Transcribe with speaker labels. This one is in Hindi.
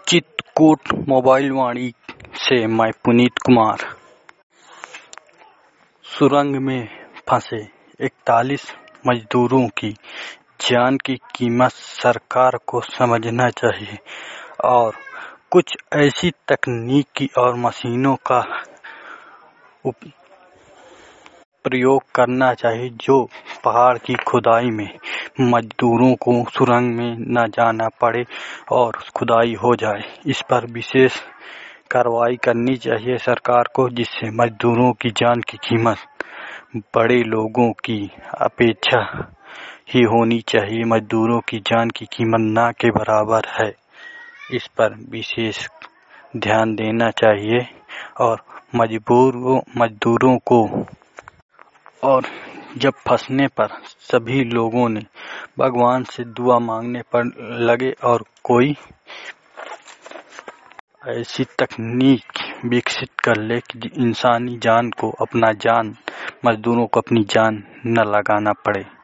Speaker 1: चित्रकूट मोबाइल वाणी से मैं पुनीत कुमार। सुरंग में फंसे 41 मजदूरों की जान की कीमत सरकार को समझना चाहिए और कुछ ऐसी तकनीकी और मशीनों का प्रयोग करना चाहिए जो पहाड़ की खुदाई में मजदूरों को सुरंग में न जाना पड़े और खुदाई हो जाए। इस पर विशेष कार्रवाई करनी चाहिए सरकार को, जिससे मजदूरों की जान की कीमत बड़े लोगों की अपेक्षा ही होनी चाहिए। मजदूरों की जान की कीमत ना के बराबर है। इस पर विशेष ध्यान देना चाहिए और मजदूरों को और जब फंसने पर सभी लोगों ने भगवान से दुआ मांगने पर लगे और कोई ऐसी तकनीक विकसित कर ले कि इंसानी जान को मजदूरों को अपनी जान न लगाना पड़े।